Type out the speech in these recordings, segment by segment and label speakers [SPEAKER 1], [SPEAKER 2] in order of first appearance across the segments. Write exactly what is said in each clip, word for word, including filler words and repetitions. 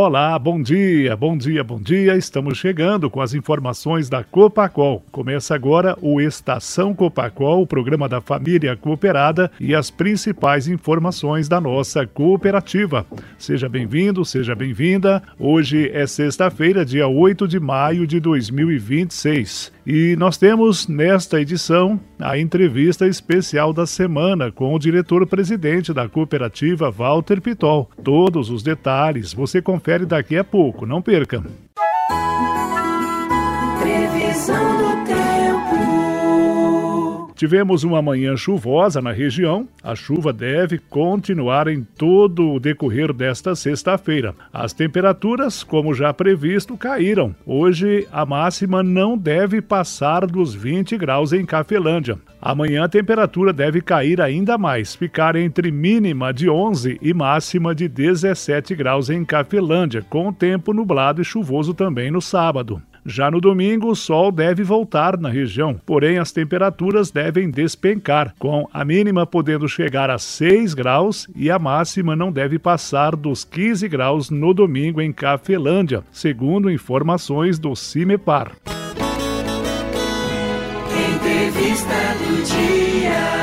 [SPEAKER 1] Olá, bom dia, bom dia, bom dia. Estamos chegando com as informações da Copacol. Começa agora o Estação Copacol, o programa da família cooperada e as principais informações da nossa cooperativa. Seja bem-vindo, seja bem-vinda. Hoje é sexta-feira, dia oito de maio de dois mil e vinte e seis. E nós temos nesta edição a entrevista especial da semana com o diretor-presidente da cooperativa, Walter Pitol. Todos os detalhes você confere daqui a pouco, não perca.
[SPEAKER 2] Previsão do tempo.
[SPEAKER 1] Tivemos uma manhã chuvosa na região. A chuva deve continuar em todo o decorrer desta sexta-feira. As temperaturas, como já previsto, caíram. Hoje a máxima não deve passar dos vinte graus em Cafelândia. Amanhã a temperatura deve cair ainda mais, ficar entre mínima de onze e máxima de dezessete graus em Cafelândia, com tempo nublado e chuvoso também no sábado. Já no domingo, o sol deve voltar na região, porém as temperaturas devem despencar, com a mínima podendo chegar a seis graus e a máxima não deve passar dos quinze graus no domingo em Cafelândia, segundo informações do CIMEPAR.
[SPEAKER 2] Entrevista do dia.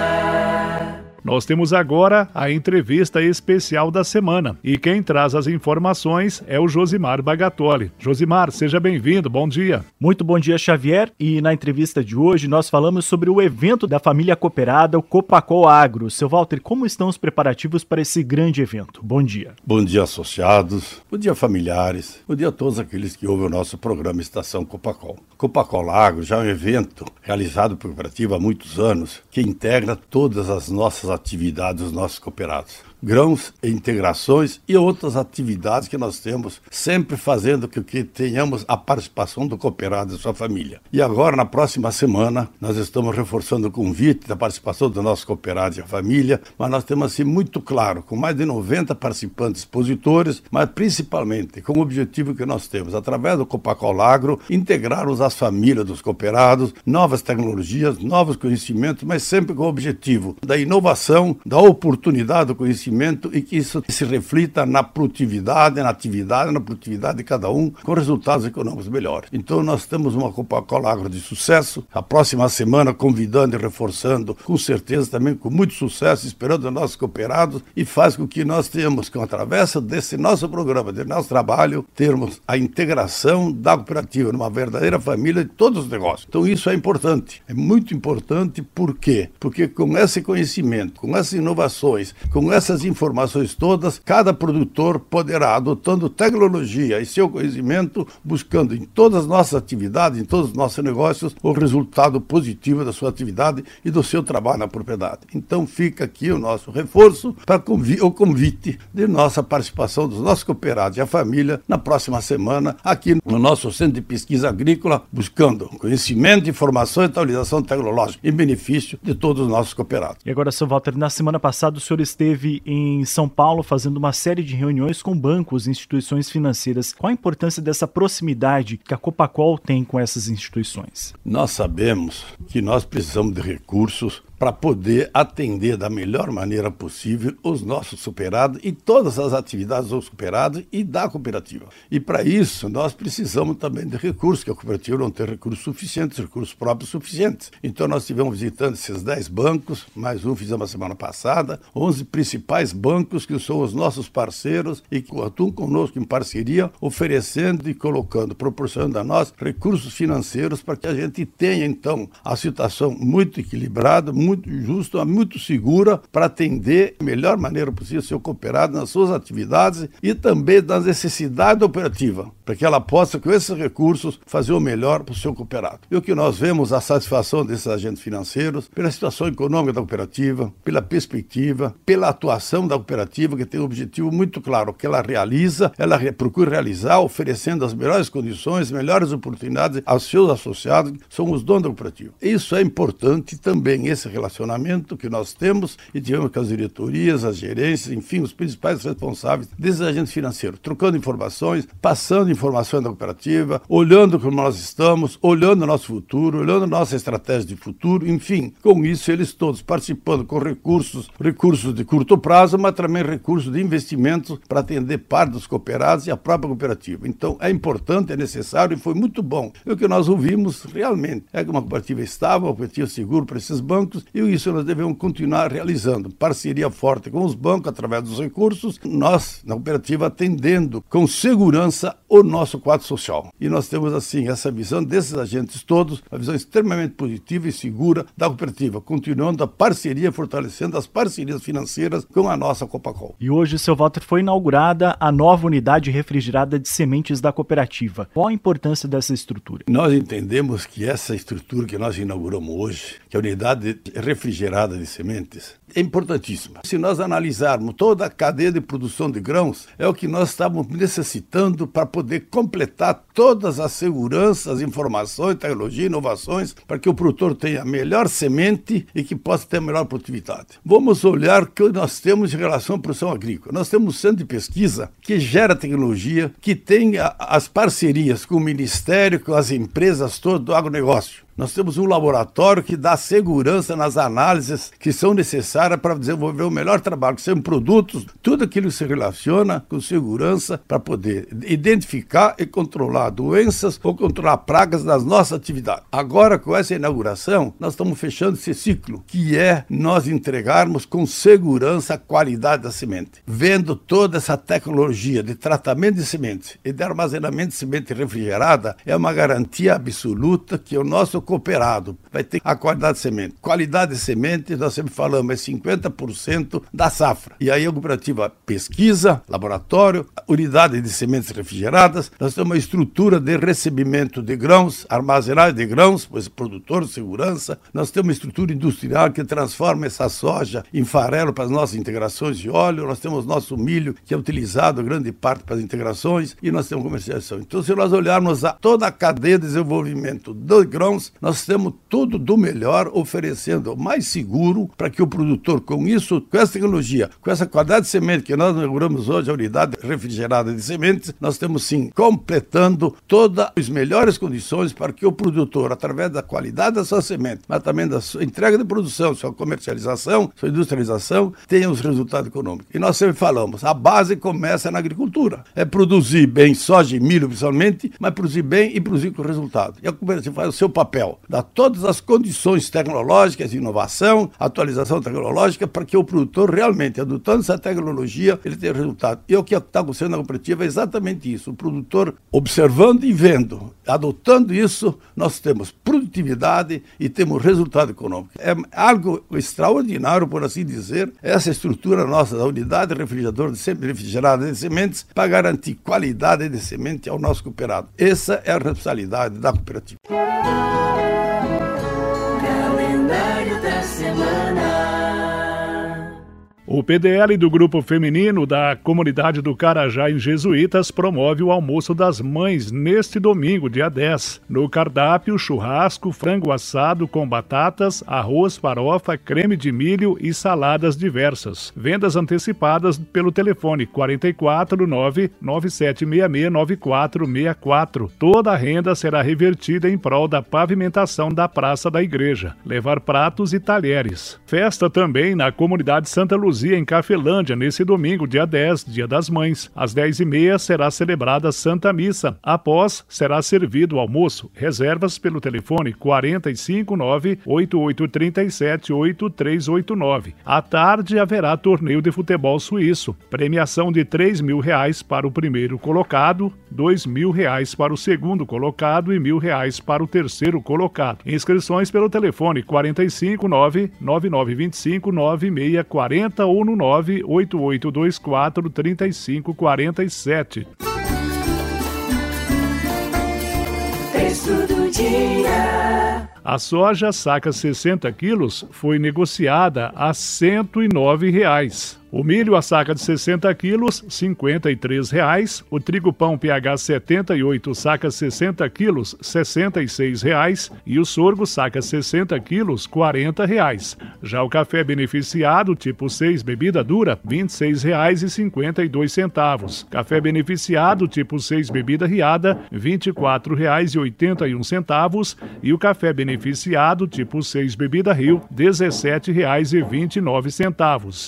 [SPEAKER 1] Nós temos agora a entrevista especial da semana e quem traz as informações é o Josimar Bagatoli. Josimar, seja bem-vindo, bom dia.
[SPEAKER 3] Muito bom dia, Xavier, e na entrevista de hoje nós falamos sobre o evento da família cooperada, o Copacol Agro. Seu Walter, como estão os preparativos para esse grande evento? Bom dia.
[SPEAKER 4] Bom dia, associados, bom dia, familiares, bom dia a todos aqueles que ouvem o nosso programa Estação Copacol. Copacol Agro já é um evento realizado por cooperativa há muitos anos que integra todas as nossas atividades dos nossos cooperados. Grãos, integrações e outras atividades que nós temos, sempre fazendo com que tenhamos a participação do cooperado e sua família. E agora, na próxima semana, nós estamos reforçando o convite da participação do nosso cooperado e a família, mas nós temos assim muito claro, com mais de noventa participantes expositores, mas principalmente com o objetivo que nós temos, através do Copacol Agro, integrarmos as famílias dos cooperados, novas tecnologias, novos conhecimentos, mas sempre com o objetivo da inovação, da oportunidade do conhecimento e que isso se reflita na produtividade, na atividade, na produtividade de cada um, com resultados econômicos melhores. Então nós temos uma Copacol Agro de sucesso, a próxima semana convidando e reforçando, com certeza também com muito sucesso, esperando os nossos cooperados e faz com que nós tenhamos, com através desse nosso programa, desse nosso trabalho, termos a integração da cooperativa numa verdadeira família de todos os negócios. Então isso é importante, é muito importante. Por quê? Porque com esse conhecimento, com essas inovações, com essas informações todas, cada produtor poderá, adotando tecnologia e seu conhecimento, buscando em todas as nossas atividades, em todos os nossos negócios, o resultado positivo da sua atividade e do seu trabalho na propriedade. Então fica aqui o nosso reforço para convi- o convite de nossa participação dos nossos cooperados e a família na próxima semana, aqui no nosso Centro de Pesquisa Agrícola, buscando conhecimento, informação e atualização tecnológica em benefício de todos os nossos cooperados.
[SPEAKER 3] E agora, seu Walter, na semana passada o senhor esteve em São Paulo fazendo uma série de reuniões com bancos e instituições financeiras. Qual a importância dessa proximidade que a Copacol tem com essas instituições?
[SPEAKER 4] Nós sabemos que nós precisamos de recursos para poder atender da melhor maneira possível os nossos cooperados e todas as atividades dos cooperados e da cooperativa. E para isso nós precisamos também de recursos, que a cooperativa não tem recursos suficientes, recursos próprios suficientes. Então nós estivemos visitando esses dez bancos, mais um fizemos a semana passada, onze principais bancos que são os nossos parceiros e que atuam conosco em parceria, oferecendo e colocando, proporcionando a nós recursos financeiros para que a gente tenha então a situação muito equilibrada, muito justa, muito segura para atender da melhor maneira possível o seu cooperado nas suas atividades e também das necessidades da operativa, para que ela possa, com esses recursos, fazer o melhor para o seu cooperado. E o que nós vemos, a satisfação desses agentes financeiros, pela situação econômica da cooperativa, pela perspectiva, pela atuação da cooperativa, que tem um objetivo muito claro, que ela realiza, ela procura realizar, oferecendo as melhores condições, melhores oportunidades aos seus associados, que são os donos da cooperativa. Isso é importante também, esse relacionamento que nós temos e tivemos com as diretorias, as gerências, enfim, os principais responsáveis desses agentes financeiros, trocando informações, passando informações da cooperativa, olhando como nós estamos, olhando o nosso futuro, olhando nossa estratégia de futuro, enfim, com isso eles todos participando com recursos, recursos de curto prazo, mas também recursos de investimento para atender parte dos cooperados e a própria cooperativa. Então é importante, é necessário e foi muito bom. E o que nós ouvimos realmente é que uma cooperativa estável, uma cooperativa segura para esses bancos, e isso nós devemos continuar realizando. Parceria forte com os bancos através dos recursos, nós, na cooperativa, atendendo com segurança o nosso quadro social. E nós temos, assim, essa visão desses agentes todos, uma visão extremamente positiva e segura da cooperativa, continuando a parceria, fortalecendo as parcerias financeiras com a nossa Copacol.
[SPEAKER 3] E hoje, seu Walter, foi inaugurada a nova unidade refrigerada de sementes da cooperativa. Qual a importância dessa estrutura?
[SPEAKER 4] Nós entendemos que essa estrutura que nós inauguramos hoje, que é a unidade refrigerada de sementes, é importantíssima. Se nós analisarmos toda a cadeia de produção de grãos, é o que nós estamos necessitando para poder completar todas as seguranças, informações, tecnologia, inovações, para que o produtor tenha a melhor semente e que possa ter a melhor produtividade. Vamos olhar o que nós temos em relação à produção agrícola. Nós temos um centro de pesquisa que gera tecnologia, que tem a, as parcerias com o Ministério, com as empresas todas do agronegócio. Nós temos um laboratório que dá segurança nas análises que são necessárias para desenvolver o melhor trabalho, que são produtos, tudo aquilo que se relaciona com segurança para poder identificar e controlar doenças ou controlar pragas nas nossas atividades. Agora, com essa inauguração, nós estamos fechando esse ciclo, que é nós entregarmos com segurança a qualidade da semente. Vendo toda essa tecnologia de tratamento de sementes e de armazenamento de semente refrigerada, é uma garantia absoluta que o nosso cooperado vai ter a qualidade de semente. Qualidade de semente, nós sempre falamos, é cinquenta por cento da safra. E aí a cooperativa pesquisa, laboratório, unidade de sementes refrigeradas, nós temos uma estrutura de recebimento de grãos, armazenagem de grãos, pois produtor, segurança, nós temos uma estrutura industrial que transforma essa soja em farelo para as nossas integrações de óleo, nós temos nosso milho que é utilizado grande parte para as integrações e nós temos comercialização. Então, se nós olharmos a toda a cadeia de desenvolvimento dos grãos, nós temos tudo do melhor, oferecendo o mais seguro para que o produtor, com isso, com essa tecnologia, com essa qualidade de semente que nós inauguramos hoje, a unidade refrigerada de sementes, nós temos sim completando todas as melhores condições para que o produtor, através da qualidade da sua semente, mas também da sua entrega de produção, sua comercialização, sua industrialização, tenha os resultados econômicos. E nós sempre falamos, a base começa na agricultura. É produzir bem soja e milho, principalmente, mas produzir bem e produzir com resultado. E a cooperativa faz o seu papel, dá todas as condições tecnológicas, inovação, atualização tecnológica, para que o produtor realmente, adotando essa tecnologia, ele tenha resultado. E o que está acontecendo na cooperativa é exatamente isso. O produtor observando e vendo, adotando isso, nós temos produtividade e temos resultado econômico. É algo extraordinário, por assim dizer, essa estrutura nossa da unidade refrigeradora de sempre refrigerada de sementes para garantir qualidade de semente ao nosso cooperado. Essa é a responsabilidade da cooperativa.
[SPEAKER 2] Calendário da semana.
[SPEAKER 1] O P D L do Grupo Feminino da Comunidade do Carajá, em Jesuítas, promove o Almoço das Mães neste domingo, dia dez. No cardápio, churrasco, frango assado com batatas, arroz, farofa, creme de milho e saladas diversas. Vendas antecipadas pelo telefone quatro quatro nove nove sete seis seis nove quatro seis quatro. Toda a renda será revertida em prol da pavimentação da Praça da Igreja. Levar pratos e talheres. Festa também na Comunidade Santa Luzia, em Cafelândia, nesse domingo, dia dez, Dia das Mães. Às dez e meia será celebrada a Santa Missa. Após, será servido o almoço. Reservas pelo telefone quatro cinco nove oito oito três sete oito três oito nove. À tarde haverá torneio de futebol suíço. Premiação de três mil reais para o primeiro colocado, dois mil reais para o segundo colocado e mil reais para o terceiro colocado. Inscrições pelo telefone quatro cinco nove nove nove dois cinco nove seis quatro zero ou no nove oito oito dois quatro três cinco quatro sete.
[SPEAKER 2] Texto do dia.
[SPEAKER 1] A soja saca sessenta quilos foi negociada a cento e nove reais. O milho, a saca de sessenta quilos, cinquenta e três reais. O trigo pão P H setenta e oito, saca sessenta quilos, sessenta e seis reais. E o sorgo, saca sessenta quilos, quarenta reais. Já o café beneficiado, tipo seis, bebida dura, vinte e seis reais e cinquenta e dois centavos. Café beneficiado, tipo seis, bebida riada, vinte e quatro reais e oitenta e um centavos. E o café beneficiado, tipo seis, bebida Rio, dezessete reais e vinte e nove centavos.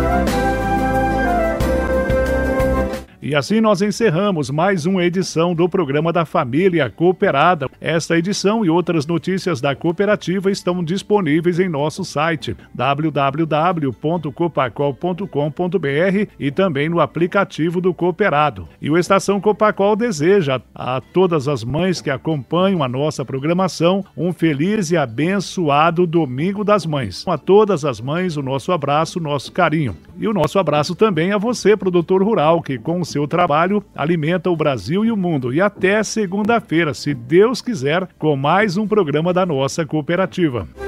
[SPEAKER 1] E assim nós encerramos mais uma edição do programa da Família Cooperada. Esta edição e outras notícias da cooperativa estão disponíveis em nosso site w w w ponto copacol ponto com ponto b r e também no aplicativo do Cooperado. E o Estação Copacol deseja a todas as mães que acompanham a nossa programação um feliz e abençoado Domingo das Mães. A todas as mães, o nosso abraço, o nosso carinho. E o nosso abraço também a você, produtor rural, que com o seu trabalho alimenta o Brasil e o mundo. E até segunda-feira, se Deus quiser, com mais um programa da nossa cooperativa.